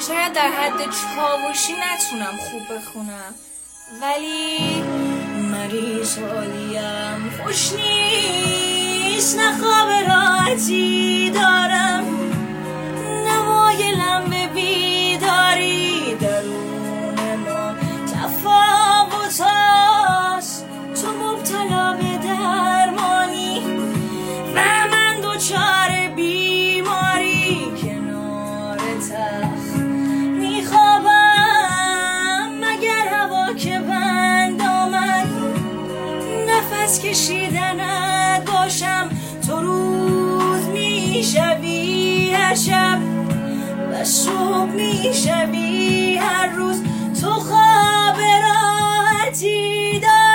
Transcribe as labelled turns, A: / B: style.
A: شاید در حد چاوشی نتونم خوب بخونم، ولی مریض حالیم خوش نیست، نه خواب راحتی دارم، نه مایلم به بیداری. درون ما تفاوت هست، تو مبتلا به درمانی و من دوچار بیماری. کنار تخت میخوابم مگر هوا که بند آمد، نفس کشیدنت باشم. تو روز میشوی هر شب و صبح میشوی هر روز. تو خواب راحتی داری.